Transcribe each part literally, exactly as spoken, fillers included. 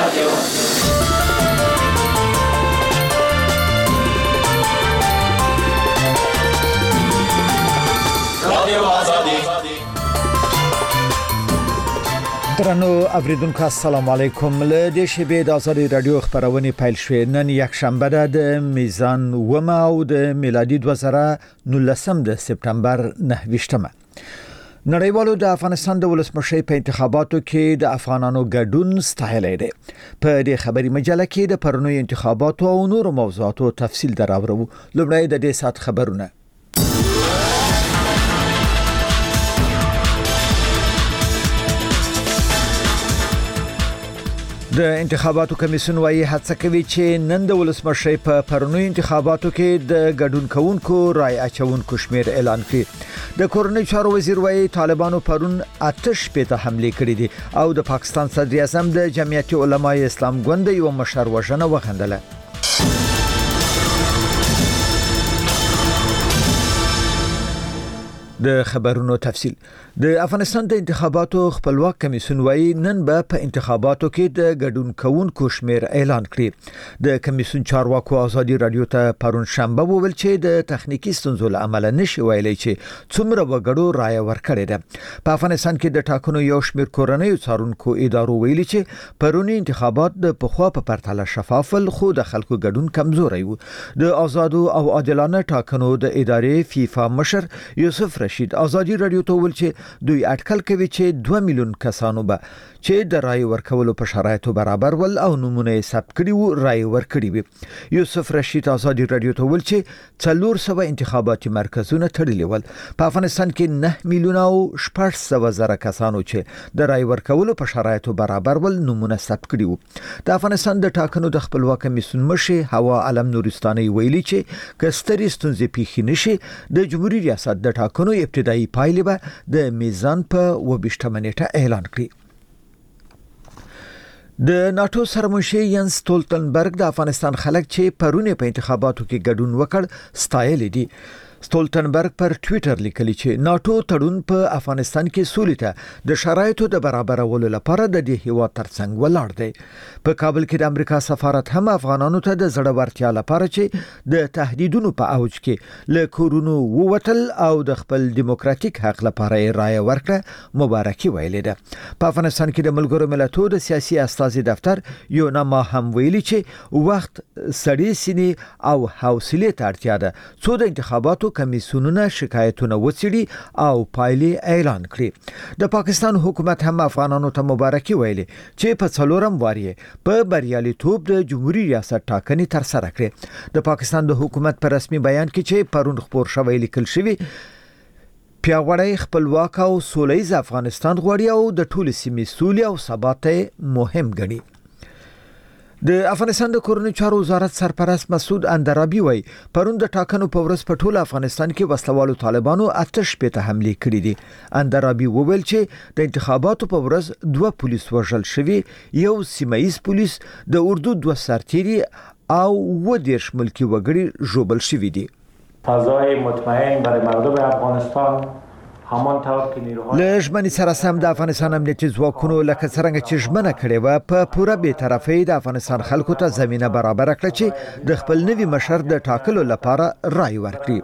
رادیو رادیو آزادی. درنو اوریدونکو السلام علیکم. له دې شیبې د آزادي رادیو خبرونه پیل شوې. نن یک شنبه ده د میزان ومه او د میلادي دوه زره نولسم د سپتمبر نهه. نړیوالو د افغانستان د ولسمشر په انتخاباتو کې د افغانانو ګډون ستایلی دی. په دې خبري مجله کې د پرونی انتخاباتو او نور موضوعاتو تفصیل دراوړو. لومړی د دې سات خبرونه. د انتخاباتو کمیسیون وايي هڅه کوي چې نن د ولسمشر په پرونی انتخاباتو کې د ګډون کوونکو رای اچونکو شمیر اعلان کړي. د کورنۍ چارو وزیر وايي طالبانو پرون آتش په حمله کړې دي او د پاکستان صدر اعظم د جمعیت علماء اسلام ګوند یو مشر وژنه وغندله. د خبرونو تفصیل. د افغانستان د انتخاباتو خپلواک کمیسیون وايي نن به په انتخاباتو کې د ګډون کوونکو شمیر اعلان کړي. د کمیسیون چارواکو آزادي رادیو ته پرون شنبه وویل چې د تخنیکی ستونزو له امله نشي ویلي چې څومره وګړو رای ورکړي ده. په افغانستان کې د ټاکنو یو شمیر کورنۍ څارونکو ادارو ویلي چې پرونی انتخابات د پخوا په پرتله شفاف خو د خلکو ګډون کمزوري و. د آزادو او عادلانه ټاکنو د ادارې فیفا مشر یوسف رشید آزادي رادیو ته ویل چې دوی اټکل کوي چې دوه میلیون کسانو به چې د رای ورکولو په شرایطو برابر ول او نمونه یې ثبت کړي وو رای ورکړي وي. یوسف رشید آزادي رادیو ته ویل چې څلور سوه انتخاباتي مرکزونه تړلي ول. په افغانستان کې نه میلیون او شپږ سوه زره کسانو چې د رای ورکولو په شرایطو برابر ول نمونه ثبت کړي وو. د افغانستان د ټاکنو د خپلواک کمیسیون مشر هوا علم نورستاني ویلي چې کستري ستونزې پیښې نشي د جمهوریت ریاست د ټاکنو ابتدایي پایلې به د میزان په وبشتمه نیټه اعلان کړي. د ناتو سرمنشي ینس ستولتنبرګ د افغانستان خلک چې پرونه په انتخاباتو کې ګډون وکړ ستایلی دي. ستولتنبرګ پر ټوئیټر لیکلی چې ناتو تړون په افغانستان کې سولې ته د شرایطو د برابرولو لپاره د دې هیواد ترڅنګ ولاړ دی. په کابل کې د امریکا سفارت هم افغانانو ته د زړورتیا لپاره چې د تهدیدونو په اوج کې له کورونو ووتل او د خپل دیموکراتیک حق لپاره رای ورکړه مبارکي ویلې ده. په افغانستان کې د ملګرو ملتونو د سیاسي استازي دفتر یو نامه هم ویلي چې وخت سړی سینې او حوصله ته اړتیا ده څو د انتخاباتو کمیسیونونه شکایتونه وڅېړي او پایلې اعلان کړي. د پاکستان حکومت هم افغانانو ته مبارکي ویلي چې په څلورم واري په بریالیتوب د جمهوریت ریاست ټاکنې تر سره کړې. د پاکستان د حکومت په رسمي بیان کې چې پرون خبر شوی لیکل شوی پیاوړی خپلواک او سولیز افغانستان غواړي او د ټولو سیمې سولې او ثبات مهم ګڼي. د افغانستان د کورنۍ چارو وزارت سرپرست مسعود اندرابي وایي پرون د ټاکنو په ورځ په ټول افغانستان کې وسلوالو طالبانو آتش په حمله کړې دي. اندرابي وویل چې د انتخاباتو په ورځ دوه پولیس وژل شوي، یو سیمایي پولیس، د اردو دوه سرتیري او و دیرش ملکی وګړي ژوبل شوي دي. فضای مطمئن برای مردم افغانستان لژمنې سره سم د افغانستان امنیتي ځواکونو لکه څنګه چې ژمنه کړې و په پوره بې طرفۍ د افغانستان خلکو ته زمينه برابر کړه چې د خپل نوي مشر د ټاکلو لپاره رای ورکړي.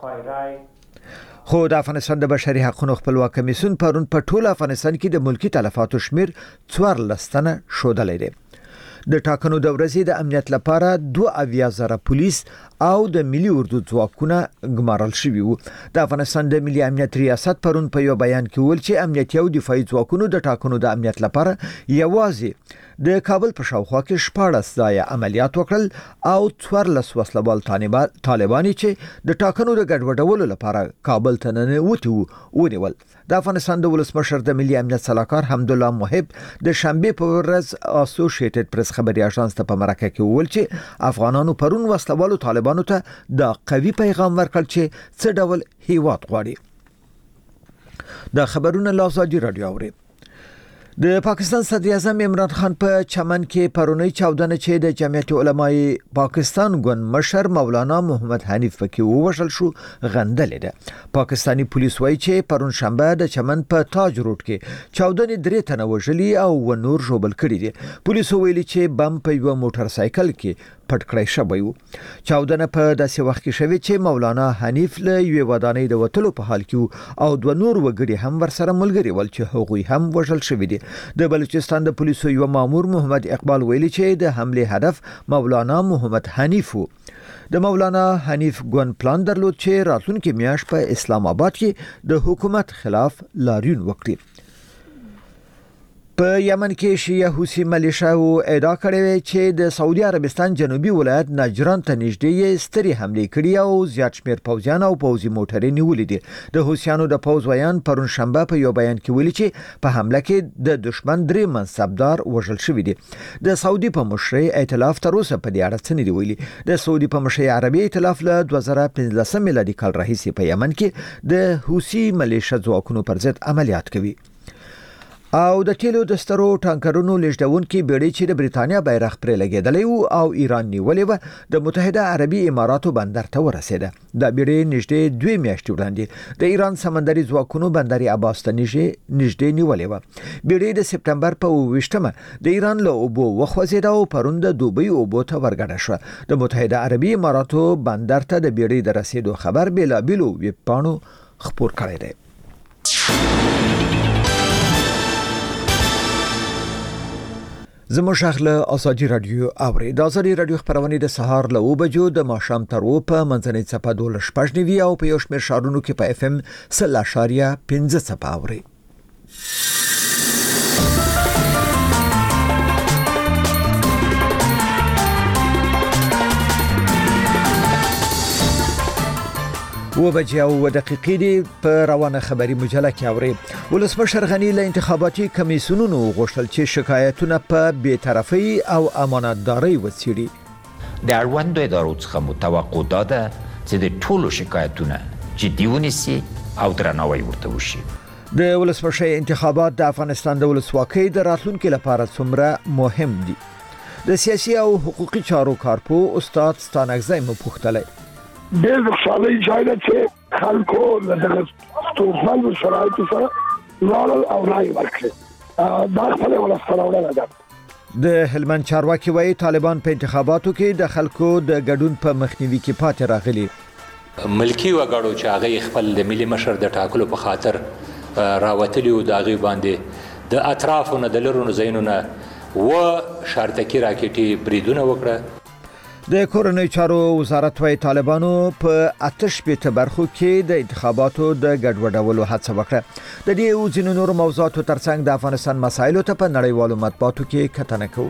خو د افغانستان د بشري حقوقو خپلواک کمیسیون پرون په ټول افغانستان کې د ملکی تلفاتو شمیر څوارلس تنه ښودلی دی. د ټاکنو د ورځې د امنیت لپاره دوه اویا زره پولیس او د ملي اردو ځواکونه ګمارل شوي وو. د افغانستان د ملي امنیت ریاست پرون په یو بیان کې ویل چې امنیتي او دفاعي ځواکونو د ټاکنو د امنیت لپاره یوازې د کابل په شاوخوا کې شپاړس ځایه عملیات وکړل او څوارلس وسلوال طالبان چې د ټاکنو د ګډوډولو لپاره کابل ته ننوتي وو ونیول. د افغانستان د ولسمشر د ملي امنیت صلاحکار حمدالله محب د شنبه په ورځ اسوسییټډ پریس خبري اژانس ته په مرکه کې وویل چې افغانانو پرون وسلوالو طالبانو ته د قوي پیغام ورکړ چې څه ډول هیواد غواړي. د خبرونو لاساجي رادیو اوري. د پاکستان صدر اعظم عمران خان په چمن کې پرونی چاودنه چې د جمعیت علماء پاکستان ګوند مشر مولانا محمد حنیف پکې ووژل شو غندلې ده. پاکستانی پولیس وایي چې پرون شنبه د چمن په تاج روډ کې چاودنې درې تنه وژلي او و نور ژوبل کړي دي. پولیس ویلي چې بم په یو موټر سایکل کې پټ کړی شوی و. چاودنه په داسې وخت کې شوې چې مولانا حنیف له یوې ودانۍ د وتلو په حال کې او دوه نور وګړي هم ورسره ملګري ول چې هغوی هم وژل شوي دي. د بلوچستان د پولیسو یو مامور محمد اقبال ویلي چې د حمله هدف مولانا محمد حنیف و. د مولانا حنیف ګوند پلان درلود چې راتلونکي میاشت په اسلام آباد کې د حکومت خلاف لاریون وکړي. په یمن کې شیعه حوثي ملیشیاو ادعا کړې چې د سعودي عربستان جنوبي ولایت نجران ته نږدې ستري حمله کړې او زیات شمېر پوځیان او پوځي موټرې نیولې دي. د حوثیانو د پوځ ویان پرون شنبه په یو بیان کې ویلي چې په حمله کې د دشمن درې منصبدار وژل شوی دي. د سعودي په مشرۍ ائتلاف تر اوسه په دې اړه څه نه دی ویلي. د سعودي په مشرۍ عربي ائتلاف له دوه زره پنځلس میلادي کال راهیسې په یمن کې د حوثي ملیشیا ځواکونو پر ضد عملیات کوي. او د تیلو د سترو ټانکرونو لیږدونکي بیړۍ چې د بریتانیا بیرغ پرې لګېدلی و او ایران نیولې و د متحده عربي اماراتو بندر ته ورسېده. دا بیړۍ نږدې دوه میاشتې وړاندې د ایران سمندري ځواکونو بندر عباس ته نږدې نیولې و. بیړۍ د سپټمبر په اووه ویشتمه د ایران له اوبو وخوځېده او پرون د دوبۍ اوبو ته ورګډه شوه. د متحده عربي اماراتو بندر ته د بیړۍ د رسېدو خبر بېلابېلو ویبپاڼو خپور کړی دی. زموږ شغله ازادي رادیو اوري د ازادي رادیو خبرونه د سهار له اوه بجو د ماښام تر اوه په منځنۍ څپه دوه شپږ نیوي او په یو شمېر شهرونو کې په اف ام سل اشاریه پنځه څپه اوري. و بجې او دقیقې دی په روانه خبري مجله کې اوري. ولسمشر غنی له انتخاباتي کمیسیونونو غوښتل چې شکایتونه په بی‌طرفۍ او امانتدارۍ وڅېړي. د اړوندو ادارو څخه متوقع ده چې د ټولو شکایتونه جدي ونیسي او درناوی ورته وشي. د ولسمشر انتخابات د افغانستان د ولسواکۍ د راتلونکي لپاره څومره مهم دي. د سیاسي او حقوقي چارو کارپو استاد ستانکزی مو پوښتلی. ډېر د خوشحالۍ ځای ده چې خلکو له دغه ستونزمنو شرایطو سره لاړل او رایې ورکړې. دا خپله ولسته راوړنه ده. د هلمند چارواکي وایي طالبان په انتخاباتو کې د خلکو د ګډون په مخنیوي کې پاتې راغلي. ملکی وګړو چې هغه خپل د ملي مشر د ټاکلو په خاطر راوتلي او د هغې باندې د اطرافونو د لرونو ځایونو و شارتکي راکټي بریدونه وکړه. د کورنۍ چارو وزارت وايي طالبانو په اته شپېته برخو کې د انتخاباتو د ګډوډولو هڅه وکړه. د دې او ځینو نورو موضوعاتو ترڅنګ د افغانستان مسایلو ته په نړیوالو مطبوعاتو کې کتنه کوو.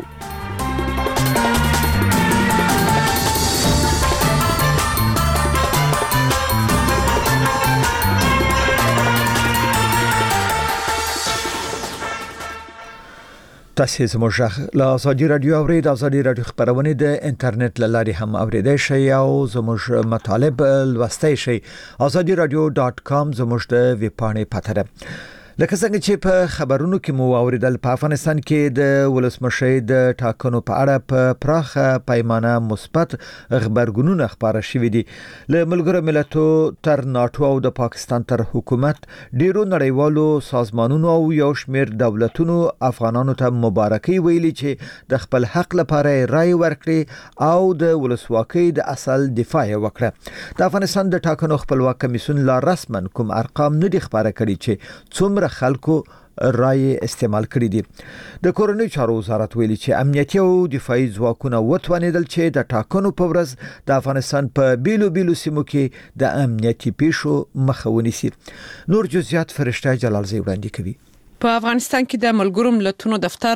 تاسو زموږ له ازادي رادیو اورئ. د ازادي رادیو خبرونه د انټرنیټ له لارې هم اوریدای شئ او زموږ مطالب لوستای شئ. ازادي رادیو ډاټ کام زموږ د ویب پاڼې پته ده. لکه څنګه چې په خبرونو کې مو اوریدل په افغانستان کې د ولسمشر د ټاکنو په اړه په پراخه پیمانه مثبت خبرګونونه خبره شوې دي. له ملګرو ملتونو تر ناتو او د پاکستان تر حکومت ډیرو نړیوالو سازمانونو او یو شمېر دولتونو افغانانو ته مبارکي ویلي چې د خپل حق لپاره رای ورکړي او د ولسواکۍ د اصل دفاع وکړه. د افغانستان د ټاکنو خپلواک کمیسیون لا رسما کوم ارقام نه دي خبره کړي چې څومره خلکو رای استعمال کړی دي. د کورنۍ چارو وزارت ویلي چې امنیتي او دفاعي ځواکونه وتوانیدل چې د ټاکنو په ورځ د افغانستان په بیلو بیلو سیمو کې د امنیتي پیښو مخه ونیسي. نور جزئیات فرشته جلالزی وړاندې کوي. په افغانستان کې د ملګرو ملتونو دفتر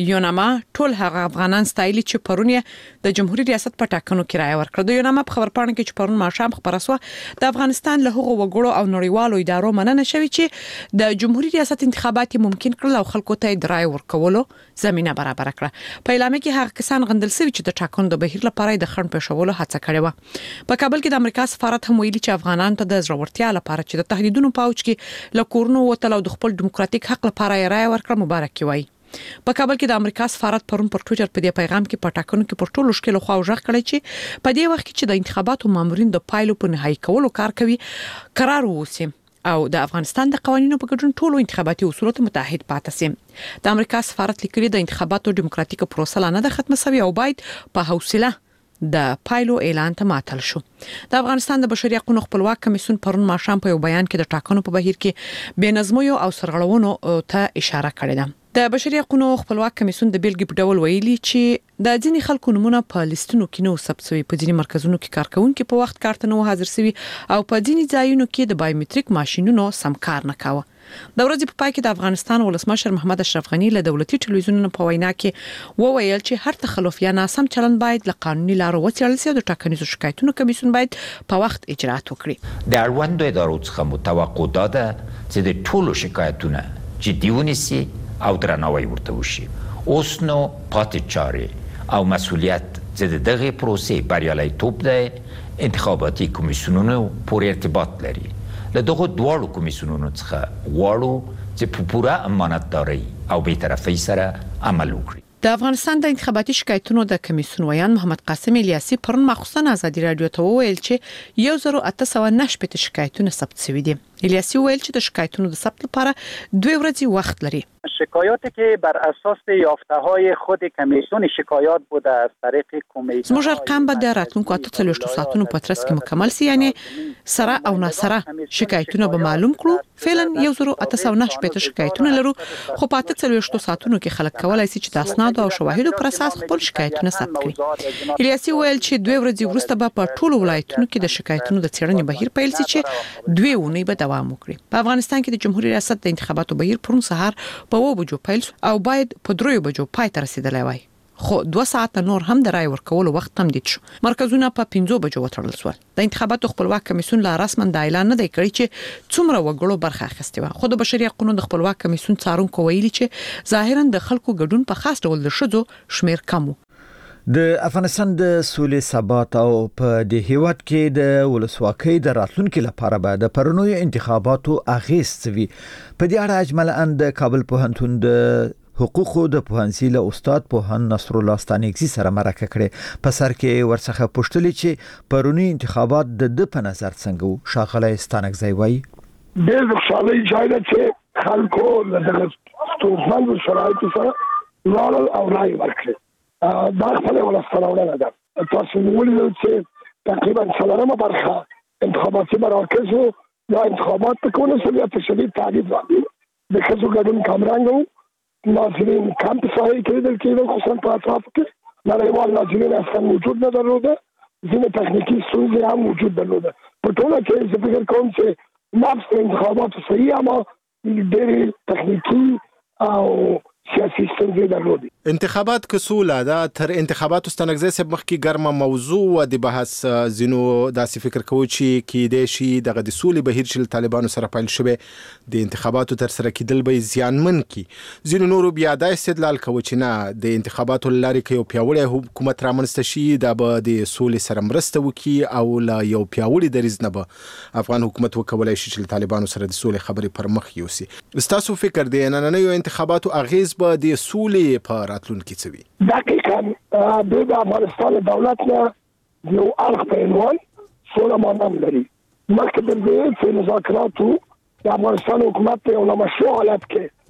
یوناما ټول هغه افغانان ستایلی چې پرون د جمهوریت ریاست په ټاکنو کې رائے ورکړه. د یوناما په خبرپاڼه کې چې پرون ماښام خبره شوه د افغانستان له هغو وګړو او نړیوالو ادارو مننه شوې چې د جمهوریت ریاست انتخابات ممکن کړل او خلکو ته د رائے ورکولو زمينه برابر کړه. په اعلامیه کې هغه کسان غندل شوي چې د ټاکنو د بهیر لپاره د خنډ پېښولو هڅه کړې و. په کابل کې د امریکا سفارت هم ویلي چې افغانانو ته د ضرورتیا لپاره چې د تهدیدونو په اوج کې له کورونو وتل او د خپل دیموکراتیک حق لپاره رائے ورکړه مبارکي وایي. په کابل کې د امریکا سفارت پرون پر ټوئیټر په دې پیغام کې په ټاکنو کې پر ټولو شکل خو ژغ کړی چې په دې وخت کې چې د انتخاباتو مامورین د پایلو په نهایی کولو کار کوي قرار ووسي او د افغانستان د قوانینو په ګډون ټولو انتخاباتي اصولو ته متحد پاتې سي. د امریکا سفارت لیکلي د انتخاباتو دیموکراتیک پروسه لا نه ده ختمه شوې او باید په حوصله د پایلو اعلان ته ماتل شو. د افغانستان د بشري حقوقو خپلواک کمیسیون پرون ماښام په یو بیان کې د ټاکنو په بهیر کې بې نظمیو او سرغړونو ته اشاره کړې ده. د بشري حقوقو خپلواک کمیسیون د بیلګې په ډول ویلي چې د ځینې خلکو نمونه په لیستونو کې نو ثبت شوی، په ځینې مرکزونو کې کارکونکو په وخت کارته نو حاضر شوی او په ځینې ځایونو کې د بایومټریک ماشینونو سم کار نه کاوه. د ورځې په پای کې د افغانستان ولسمشر محمد اشرف غنی له دولتي ټلویزیونونو په وینا کې وویل چې هر تخلف یا ناسم چلند باید له قانوني لارو وڅېړل شي او د ټاکنیزو شکایتونو کمیسیون باید په وخت اجرات وکړي. د اړوندو ادارو څخه متوقع ده چې د ټولو شکایتونه جدي ونیسي او درناوی ورته وشي. اوس نو پاتې چارې او مسؤلیت چې د دغه پروسې بریالیتوب ده انتخاباتي کمیسیونونو پورې ارتباط لري. له دغه دواړو کمیسیونونو څخه غواړو چې په پوره امانتداري او بی‌طرفۍ سره عمل وکړي. د افغانستان د انتخاباتي شکایتونو د کمیسیون ویان محمد قاسم الیاسی پرون مخصوصا ازادي رادیو ته وویل چې یو زر اته سوه نه شپږ شکایتونه ثبت شوي دي. الیاسی ویل چې د شکایتونو د ثبت لپاره دوه ورځې وخت لري. شکایاتی که بر اساس یافته‌های خود کمیسیون شکایات بوده از طریق کمیسیون زموږ ارقام به د راتلونکو اته څلوېښتو ساعتونو په ترڅ کې مکمل سي، یعنی سره او ناسره شکایتونه به معلوم کړو. فعلا یو زر اته سوه نه شپږ شکایتونه لرو، خو په اته څلوېښتو ساعتونو کې خلک کولای شي چې د اسناد او شواهدو پر اساس خپل شکایتونه ثبت کړي. الیاسی ویل چې دوه ورځې وروسته به په ټولو ولایتونو کې د شکایتونو د څېړنې بهیر پیل شي چې دوه اونۍ به دوام وکړي. په افغانستان کې د جمهوریت ریاست د انتخاباتو بهیر پرون سهار په اوه بجو پیل او باید په دریو بجو پای ته رسیدلی وای، خو دوه ساعته نور هم د رای ورکولو وخت تمدید شو. مرکزونه په پنځو بجو وتړل شول. د انتخاباتو خپلواک کمیسیون لا رسما د اعلان نه دی کړی چې څومره وګړو برخه اخیستې وه، خو د بشري حقوقو د خپلواک کمیسیون څارونکو ویلي چې ظاهرا د خلکو ګډون په خاص ډول د ښځو شمیر کم و. د افغانستان د سولې ثبات او په د هیواد کې د ولسواکۍ د راتلونکو لپاره به د پرونیو انتخاباتو اغیز وي. په دې اړه اجمالاً د کابل پوهنتون د حقوقو د پوهنځي له استاد پوهن نصر الله ستانکزي سره مرکه کړې. په سر کې ورڅخه پوښتلې چې پرونی انتخابات د د په نظر څنګه وو. شاغله ستانکزي وایي د خالي ځای چې خلکو له ستونزمن شرایطو سره لاړل او رائے ورکړل. دا خپل ولستانونه ده. تاسو ولیدل چې تقریبا څلورمه برخه انتخاباتي مراکز یا انتخابات په کومه سمیا په شدید تعریف باندې د خصوصي ګډون کامرانګو ناظرین کمپ صحیح کېدل کېدل خصوصا په اطراف کې نړیوال ناظرین اصلا موجود نه درلوده، ځینې تخنیکی ستونزې هم موجود درلوده. په ټوله کې زه فکر کوم چې نفس انتخاباتو صحیح اما ډېرې تخنیکی او سیاسي ستونزې درلودي. انتخابات که سوله ده تر انتخاباتو ستنګزي سب مخکې ګرمه موضوع و د بحث زینو داسې فکر کوو چې کې د شي دغه د سولې بهیر چې طالبانو سره پیل شوه د انتخاباتو تر سره کېدل به زیانمن کی. زینو نورو بیا د استدلال کوي چې نه د انتخاباتو لارې کې یو پیاوړی حکومت رامنځته شي دا به د سولې سره مرسته وکړي او لا یو پیاوړی دریځ نه به افغان حکومت وکولای شي چې طالبانو سره د سولې خبرې پر مخ یوسي. تاسو فکر دی نه نه یو انتخاباتو اغیز به د سولې په راتلونکي څه وي؟ دقیقاً د افغانستان دولت نه یو اړخ په عنوان سوله مانم لري. مخکې د دې چې مذاکراتو د افغانستان حکومت په یو نامشروع حالت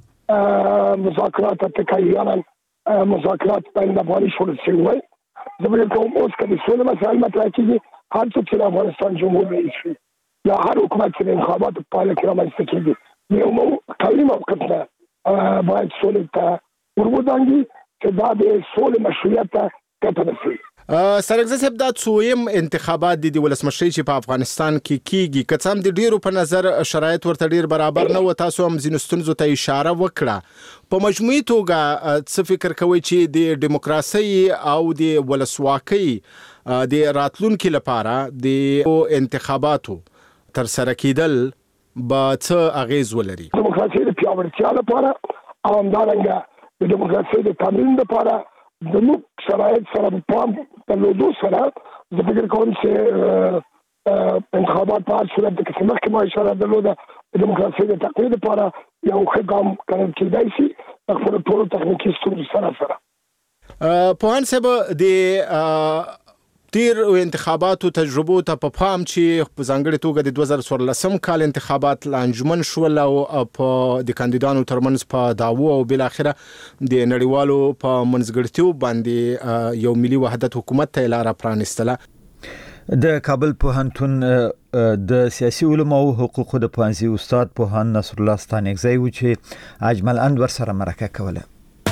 کې مذاکرات تکایانا مذاکرات بین افغاني شروع شوي وای. زه به کوم اوس کې د سولې مسایل مطرح کیږي. هر څوک چې افغانستان جمهور رئیس وي یا هر حکومت چې د انتخاباتو په پایله کې رامنځته کیږي یو قوي موقف نه باید سولې ته ورودانګي چې دا د سولې مشروعیت ته ګټه رسوي. سرګزی صاحب دا څویم انتخابات دي د ولسمشرۍ چې په افغانستان کې کیږي که څه هم د ډیرو په نظر شرایط ورته ډیر برابر نه و تاسو هم ځینو ستونزو ته اشاره وکړه په مجموعي توګه څه فکر کوئ چې د دیموکراسي او د ولسواکۍ د راتلونکي لپاره د انتخاباتو تر سره کېدل به څه اغیز ولري؟ دیموکراسي د پیاوړتیا لپاره او همدارنګه د دیموکراسي د تمرین لپاره د نو شرایط سره پام درلودو سره زه فکر کوم چې انتخابات په هر صورت کې چې مخکې ما اشاره درلوده د دیموکراسي د تقویې لپاره یو ښه ګام ګڼل کېدای شي خپل ټولو تخنیکي ستونزو سره سره. پوهان صاحب د تیر انتخاباتو تجربو ته په پام چې په ځانګړي توګه د دوه زره څوارلسم کال انتخابات لا انجمن شول او په د کاندیدانو ترمنځ په دعوو او بل اخره د نړیوالو په منځګړتیو باندې یو ملي وحدت حکومت ته لار پرانستله. د کابل پوهنتون د سیاسي علومو او حقوقو د پوهنځي استاد پوهان نصر الله ستانکزی و چې اجمل انور سره مرکه کوله.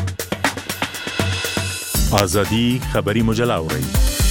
ازادي خبري مجله اوري.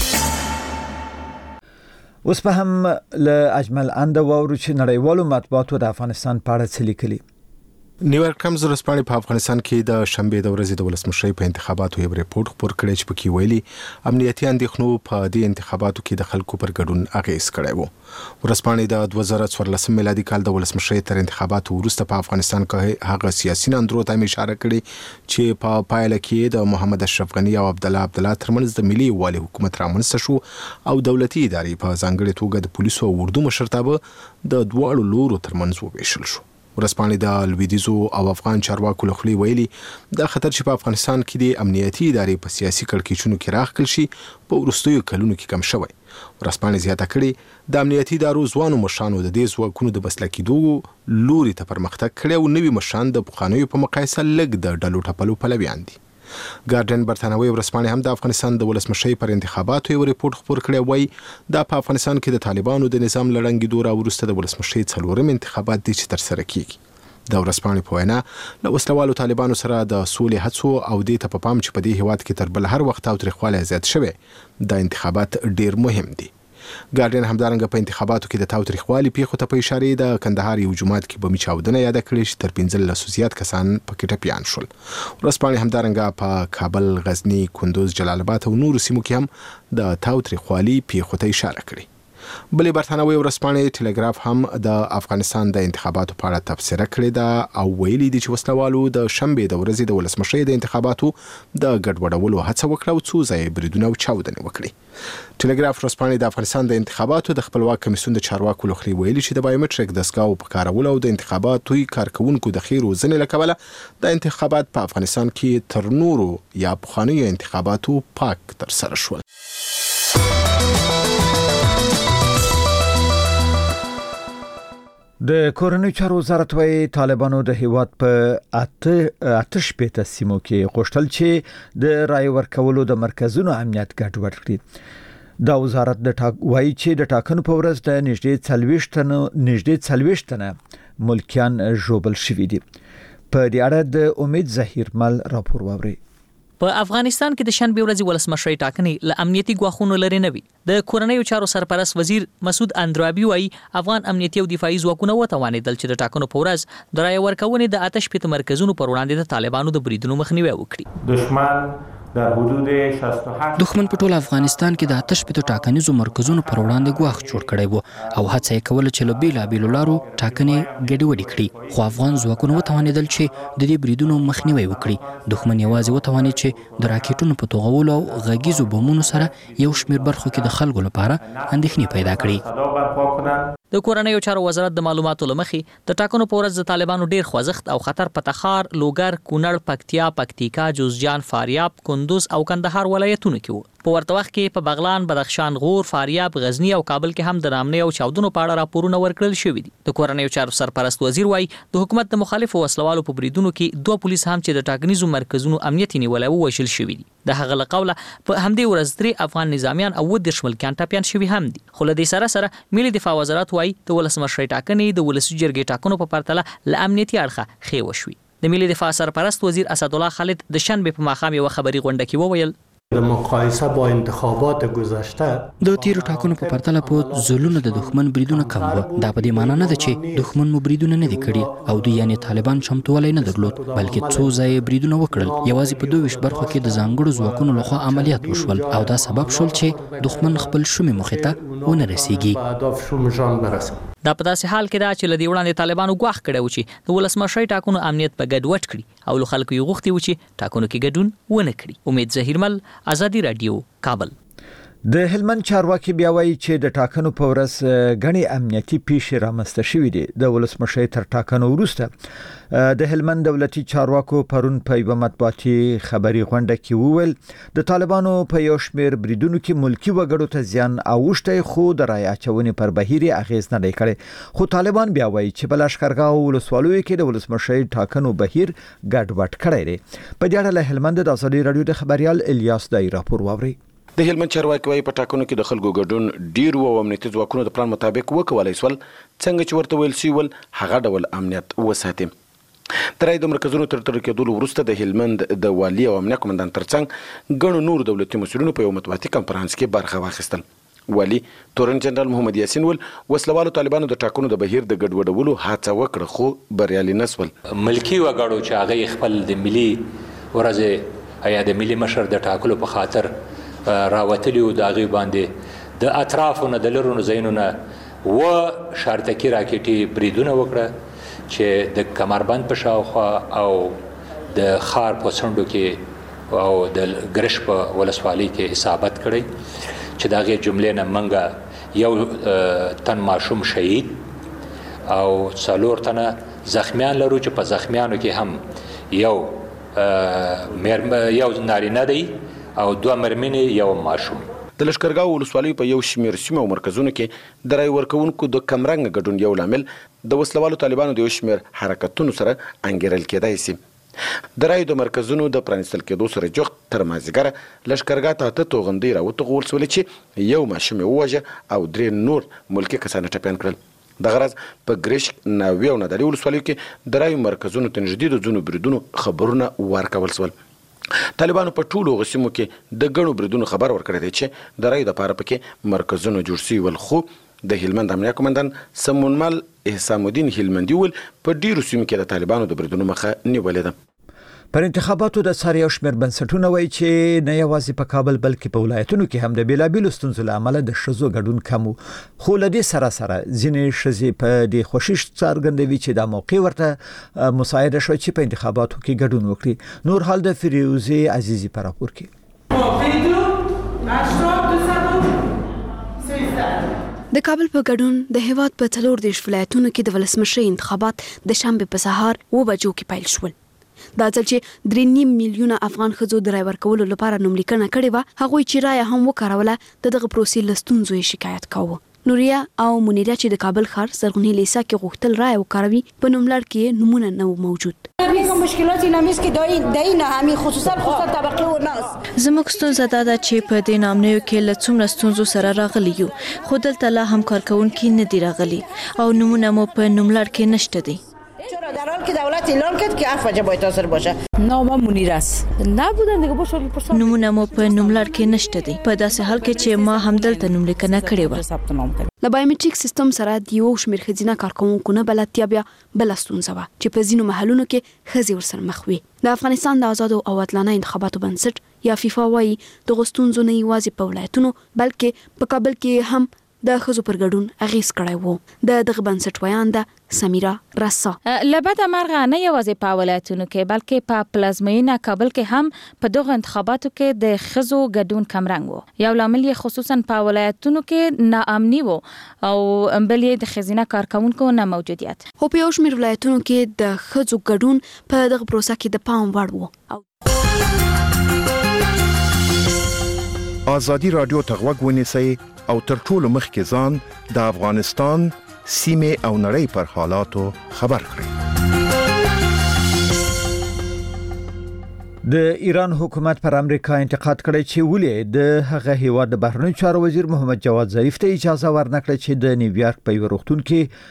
اوس په هم له اجمل اند وورو چې نړیوالو مطبوعاتو د افغانستان په اړه څه لیکلي. نیویارک ټایمز ورځپاڼې په افغانستان کې د شنبې د ورځې د ولسمشرۍ په انتخاباتو یو ریپورت خپور کړی چې پکې ویلي امنیتي اندېښنو په دې انتخاباتو کې د خلکو پر ګډون اغیز کړی و. ورځپاڼې د دوه زره څوارلسم میلادي کال د ولسمشرۍ تر انتخاباتو وروسته په افغانستان کې هغه سیاسي ناندرو ته اشاره کړې چې په پایله کې د محمد اشرف غنی او عبد الله عبد الله ترمنځ د ملي یووالي حکومت رامنځته شو او دولتي ادارې په ځانګړي توګه د پولیسو او اردو مشرتابه د دواړو لورو ترمنځ وویشل شو. ورځپاڼې د لویدیځو او افغان چارواکو له خولې ویلي دا خطر چې په افغانستان کې د امنیتي ادارې په سیاسي کړکېچونو کې راخکل شي په وروستیو کلونو کې کم شوی. ورځپاڼې زیاته کړې د امنیتي ادارو ځوانو مشرانو د دې ځواکونو د بسله کېدو لوري ته پرمختګ کړی او نوي مشران د پخوانیو په مقایسه لږ د ډلو ټپلو پلویان دي. ګارډین برتانوي ورځپاڼې هم د افغانستان د ولسمشرۍ پر انتخاباتو یو ریپورت خپور کړی وای دا په افغانستان کې د طالبانو د نظام لړنګې دوره وروسته د ولسمشرۍ څلورم انتخابات دي چې تر سره کیږي. د ورځپاڼې په وینا له وسلوالو طالبانو سره د سولې هڅو او د ته په پام چې په دې هیواد کې تر بل هر وخت او تاریخواله زیات شوی د انتخابات ډیر مهم دي. ګارډین همدارنګه په انتخاباتو کې د تاوتریخوالي پیښو ته په اشاره د کندهار یو جماعت کې بمي چاودنه یاد کړې چې تر پنځلس زیات کسان پکې ټپیان شول. ورځپاڼې همدارنګه په کابل، غزنی، کندوز، جلال آباد او نورو سیمو کې هم د تاوتریخوالي پیښو ته اشاره کړې. بلې برتانوي ورځپاڼې ټلګراف هم د افغانستان د انتخاباتو په اړه تبصره کړې ده او ویلي دي چې وسلوالو د شنبې د ورځې د ولسمشرۍ د انتخاباتو د ګډوډولو هڅه وکړه او څو ځایه بریدونه او چاودنې وکړي. ټلګراف ورځپاڼې د افغانستان د انتخاباتو د خپلواک کمیسیون د چارواکو له خوا ویلي چې د بایومټریک دستګاو په کارولو او د انتخاباتو کارکونکو د خیر روزنې له کبله د انتخابات په افغانستان کې تر نورو یا پخوانیو انتخاباتو پاک تر سره شول. د کورنۍ چارو وزارت وايي طالبانو د هیواد په اته آتش پېته سیمو کې غوښتل چې د رای ورکولو د مرکزونو امنیت ګډوډ کړي. دا وزارت د ټاک وايي چې د ټاکنو په ورځ د نږدې څلوېښت تنه نږدې څلوېښت تنه ملکیان ژوبل شوي دي. په دې اړه د امید ظهیر مل راپور واوري. په افغانستان کې د شنبې ورځې ولسمشرۍ ټاکنې له امنیتي ګواښونو لري نه وي. د کورنیو چارو سرپرست وزیر مسعود اندرابي وايي افغان امنیتي او دفاعي ځواکونه وتوانېدل چې د ټاکنو په ورځ د رای ورکونې د آتش پېته مرکزونو پر وړاندې د طالبانو د بریدونو مخنیوي وکړي. دشمن در حدود شصت و هشت دښمن په ټول افغانستان کې د آتش پېته ټاکنیزو مرکزونو پر وړاندې ګواښ جوړ کړی وو او هڅه یې کوله چې له بېلابېلو لارو ټاکنې ګډوډې کړي، خو افغان ځواکونه وتوانېدل چې د دې بریدونو مخنیوي وکړي. دښمن یوازې وتوانېد چې د راکېټونو په توغولو او غږیزو بمونو سره یو شمېر برخو کې د خلکو لپاره اندېښنې پیدا کړي. د کورنیو چارو وزارت د معلوماتو لمخې د ټاکنو په ورځ د طالبانو ډیر خوځښت او خطر په تخار، لوګر، کونړ، پکتیا، پکتیکا، جوزجان، فاریاب، کندوز او کندهار ولایتونو کې وو. په ورته وخت کې په بغلان، بدخشان، غور، فاریاب، غزنی او کابل کې هم د نامنې او چاودنو په اړه راپورونه ورکړل شوي دي. د کورنیو چارو سرپرست وزیر وايي د حکومت د مخالفو وسلوالو په بریدونو کې دوه پولیس هم چې د ټاکنیزو مرکزونو امنیت نیولای وو وژل شوي دي. د هغه له قوله په همدې ورځ درې افغان نظامیان او اووه دېرش ملکیان ټپیان شوي هم دي. خو له دې سره سره ملي دفاع وزارت وايي د ولسمشرۍ ټاکنې د ولسي جرګې ټاکنو په پرتله له امنیتي اړخه ښې وشوي. د ملي دفاع سرپرست وزیر اسدالله خالد د شنبې په ماښام یو خبري غونډه کې وویل د مقایسه با انتخابات گذشته د تیرو ټاکنو په پرتله په زلونه د دښمن بریدونه کم و. دا په دې معنی نه ده چې دښمن مو بریدونه نه دي کړي او دوی یعنی طالبان چمتووالی نه درلود، بلکې څو ځایه بریدونه وکړل. یوازې په دوه ویشت برخو کې د ځانګړو ځواکونو لخوا عملیات وشول او دا سبب شول چې دښمن خپل شومې موخې ته ونه رسیږي. دا په داسې حال کې دا چې لدی وړاندې طالبانو غواخ کړی و چې د ولسمشرۍ ټاکنو امنیت په ګډوډ کړي او له خلکو یې غوښتي و چې ټاکنو کې ګډون ونه کړي. امید ظهیرمل، آزادي رادیو، کابل. د هلمند چارواکي بیا وایي چې د ټاکنو په ورځ غني امنیتي پیښې رامنځته شوې دي. د ولسمشرۍ تر ټاکنو وروسته د هلمند دولتي چارواکو پرون په یوه مطبوعاتي خبري غونډه کې وویل د طالبانو په یو شمېر بریدونو کې ملکی وګړو ته زیان اوښتی، خو د رای اچونې پر بهیر اغیز نه دی کړی. خو طالبان بیا وایي چې په لښکرګاه ولسوالیو کې د ولسمشرۍ ټاکنو بهیر ګډوډ کړی دی. په دې اړه له هلمند د آزادي رادیو د خبريال الیاس دای راپور واوري. د هلمند چارواکي وايي په ټاکنو کې د خلکو ګډون ډیر و او امنیتي ځواکونو د پلان مطابق وکولای سول، څنګه چې ورته ویل شوی ول هغه ډول امنیت وساتي. د رای د مرکزونو تر تر کېدلو وروسته د هلمند د والي او امنیه قومندان ترڅنګ ګڼو نور دولتي مسؤلینو په یو مطبوعاتي کنفرانس کې برخه واخیستل. والي تورن جنرال محمد یاسین ول وسلوالو طالبانو د ټاکنو د بهیر د ګډوډولو هڅه وکړه خو بریالي نسول. ملکی وګړو چې هغه خپل د ملي ورځ یا د ملي مشر د ټاکلو په خاطر راوتلی او د هغې باندې د اطرافونو د لرونو ځایونو و شارتکي راکټي بریدونه وکړه چې د کمربند په شاوخوا او د خار په څنډو کې او د ګرش په ولسوالۍ کې اصابت کړی چې د هغې جملې نه موږ یو تن ماشوم شهید او څلور تنه زخمیان لرو چې په زخمیانو کې هم یو یو نارینه دی او دوه مرمنې یو ماشوم. د لښکرګاه ولسوالۍ په یو شمېر سیمو او مرکزونو کې د رای ورکوونکو د کمرنګ ګډون یو لامل د وسلوالو طالبانو د یو شمېر حرکتونو سره انګیرل کېدای شي. د رای د مرکزونو د پرانیستل کېدو سره جوخت تر مازدیګره لښکرګاه ته اته توغندۍ راوتغول سولې چې یو ماشوم یې ووژه او درې نور ملکي کسان ټپیان کړل. د غرض په ګریش، ناوې او نادري ولسوالیو کې د رای مرکزونو ته نږدې د ځینو بریدونو خبرونه ورکول سول. طالبانو په ټولو غسیمو کې د ګڼو بریدونو خبر ورکړی دی چې د رای دپاره پکې مرکزونه جوړ شوي ول، خو د هلمند امنیه قومندان سمونمل احسام الدین هلمندي ول په ډیرو سیمو کې د طالبانو د بریدونو مخه نیولې ده. پر انتخاباتو د ساري او شمیر بنسټونه وایي چې نه یوازې په کابل بلکې په ولایتونو کې هم د بیلابیلو ستونزو له امله د ښځو ګډون کم و، خو له دې سره سره ځینې ښځې په دې خوښي څرګندوي چې دا موقع ورته مساعده شوه چې په انتخاباتو کې ګډون وکړي. نور حال د فیروزي عزیزي په راپور کې. د کابل په ګډون د هیواد په څلور دیرش ولایتونو کې د ولسمشرۍ انتخابات د شنبې په سهار اوه بجو کې پیل شول. دا ځل چې درې نیم میلیونه افغان ښځو د رای ورکولو لپاره نوملیکنه کړې وه، هغوی چې رایه هم وکاروله د دغه پروسې له ستونزو یې شکایت کاوه. نوریا او منیره چې د کابل ښار زرغونې لیسا کې غوښتل رایه وکاروي، په نوملړ کې نومونه نه و موجود. زموږ ستونزه دا ده چې په دې نامنیو کې له څومره ستونزو سره راغلي یو، خو دلته لا هم کارکوونکي نه دي راغلي او نومونه مو په نوملړ کې نشته دي. چرا در حالی که دولت اعلان کرد که عفو وجب تاثیر باشه. نامم منیر است. نبودن دیگه باشه پرسان. نمونه مو په نوملړ کې نشته دي. په داسې حال کې چې ما هم دلته نوملیکنه کړې و. د بایومټریک سیستم سره د یو شمېر ښځینه کارکوونکو نه بلدتیا بیا بله ستونزه وه چې په ځینو محلونو کې ښځې ورسره مخ وي. د افغانستان د آزادو او عادلانه انتخاباتو بنسټ یا فیفا وایي دغه ستونزو نه یوازې په ولایتونو بلکې په کابل کې هم د ښځو پر ګډون اغیز کړی و. د دغه بنسټ ویانده سمیرا رسا لبد مرغه نه یوازې په ولایتونو کې بلکې په پلازمینه کابل کې هم په دغه انتخاباتو کې د ښځو ګډون کمرنګ و. یو لامل یې خصوصا په ولایتونو کې ناامني و او بل یې د ښځینه کارکوونکو نه موجودیت. خو په یو شمېر ولایتونو کې د ښځو ګډون په دغه پروسه کې د پام وړ و. آزادي رادیو ته غوږ ونیسئ او تر ټولو مخکې ځان د افغانستان سیمې او نړۍ پر حالاتو خبر کړئ. د ایران حکومت پر امریکا انتقاد کړی چې ولې د هغه هیواد د بهرنیو چارو وزیر محمد جواد ظریف ته اجازه ورنکړه چې د نیویارک په یو روغتون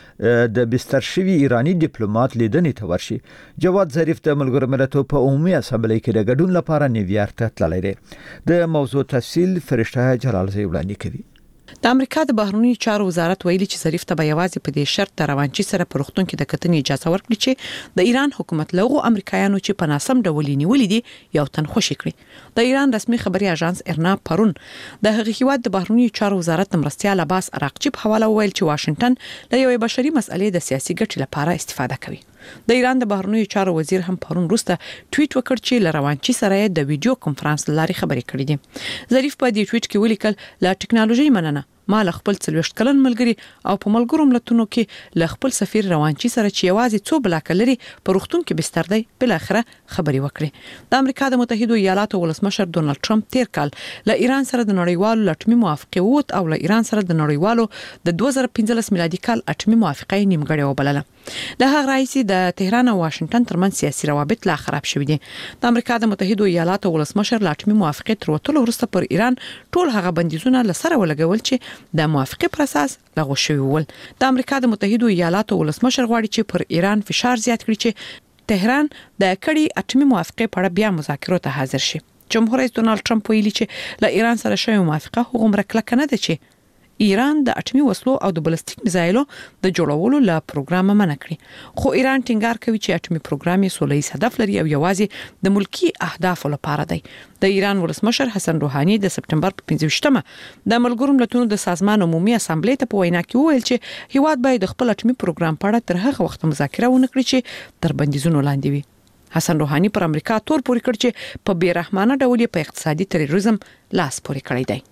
کې د بستر شوی ایرانی ډیپلوماټ لیدنې ته ورشي. جواد ظریف د ملګرو ملتونو په عمومي اسامبلې کې د ګډون لپاره نیویارک ته تللی دی. د موضوع تفصیل فرشته جلال زی وړاندې کوي. د امریکا د بهرنیو چارو وزارت ویلي چې ظریف ته به یوازې په دې شرط د روانچي سره په روغتون کې د کتنې اجازه ورکړي چې د ایران حکومت لغو امریکایانو چې په ناسم ډول نیولې دي یو تن خوشي کړي. د ایران رسمي خبري اژانس ارنا پرون د هغه هیواد د بهرنیو چارو وزارت مرستيال عباس عراقچي په حواله ویل چې واشنگټن له یوې بشري مسئلې د سیاسي ګټې لپاره استفاده کوي. د ایران د بهرنیو چارو وزیر هم پرون وروسته ټویټ وکړ چې لروانچي سره د ویډیو کانفرنس لاري خبرې کړې دي. ظریف په دې ټویټ کې ولیکل لا ټکنالوژي مننه ما له خپل څلويشت کلن ملګری او په ملګرو ملتونو کې له خپل سفیر روانچي سره چې یوازې څو بلاک لري په روغتون کې بستر دی بل اخره خبري وکړي. د امریکا د متحده ایالاتو ولسمشر ډونالد ټرمپ تیر کال له ایران سره د نړیوالو لټمي موافقه ووت او له ایران سره د نړیوالو د دوه زره پنځلس میلادي کال اټمي موافقه نیمګړې وبلله. د هغه رئیس د تهران او واشنگټن ترمنځ سیاسي روابط لا خراب شوي دي. د امریکا د متحده ایالاتو ولسمشر لاټمي موافقه تر وټولو وروسته پر ایران ټول هغه بندیزونه لسره ولګول چې د موافقه پر اساس لغوه شوی ول. د امریکا د متحده ایالاتو ولسمشر غواړي چې پر ایران فشار زیات کړي چې تهران د کړي اټمي موافقه په اړه بیا مذاکرات ته حاضر شي. جمهور رئیس ډونالد ټرمپ ویلي چې له ایران سره شوی موافقه هغومره کلکه نه ده چې ایران د اټمي وسلو او د بلستیک میزایلو د جوړولو له پروګرام منع کړي. خو ایران ټینګار کوي چې اټمي پروګرام یې سولهییز هدف لري او یوازې د ملکی اهدافو لپاره دی. د ایران ولسمشر حسن روحاني د سپټمبر په پنځه ویشتمه د ملګرو ملتونو د سازمان عمومي اسامبلې ته په وینا کې وویل چې هیواد باید د خپل اټمي پروګرام په اړه تر هغه وخت مذاکره ونه کړي چې تر بندیزونو لاندې وي. حسن روحاني پر امریکا تور پوري کړ چې په بیرحمانه ډول په اقتصادي تروریزم لاس پوري کړی دی.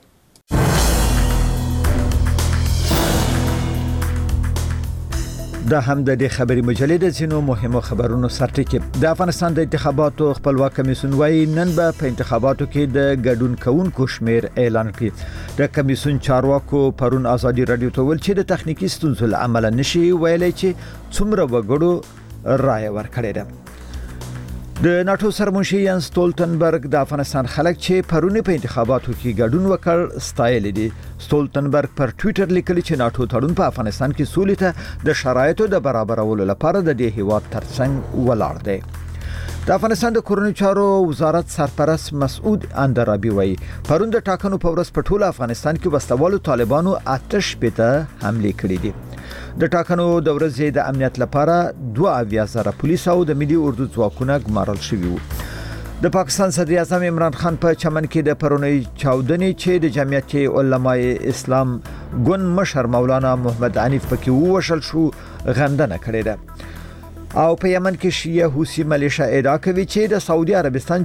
دا هم د دې خبري مجلې د زینو مهمو خبرونو سرټکی. د افغانستان د انتخاباتو خپلواک کمیسیون وايي نن به په انتخاباتو کې د ګډون کوونکو شمیر اعلان کړي. د کمیسیون چارواکو پرون ازادي رادیو ته ویل چې د تخنیکی ستونزو له امله نشي ویلای چې څومره وګړو رائے ورکړي ده. د ناتو سرمنشي ینس ستولتنبرګ د افغانستان خلک چې پرونی په انتخاباتو کې ګډون وکړ ستایل دي. ستولتنبرګ پر ټوئیټر لیکلی چې ناتو تړون په افغانستان کې سولې ته د شرایطو د برابرولو لپاره د دې هیواد ترڅنګ ولاړ دی. د افغانستان د کورنیو چارو وزارت سرپرست مسعود اندرابي وایي پرون د ټاکنو په ورځ په ټول افغانستان کې وسلوالو طالبانو آتش پته حمله کړې دي. د ټاکنو د ورځې د امنیت لپاره دوه اویا زره پولیس او د ملي اردو ځواکونه ګمارل شوي وو. د پاکستان صدر اعظم عمران خان په چمن کې د پرونی چاودنې چې د جمعیت علماء اسلام ګوند مشر مولانا محمد عنیف پکې ووشل شو غندنه کړې ده. او په یمن کې شیعه حوثي ملیشه ادعا کوي چې د سعودي عربستان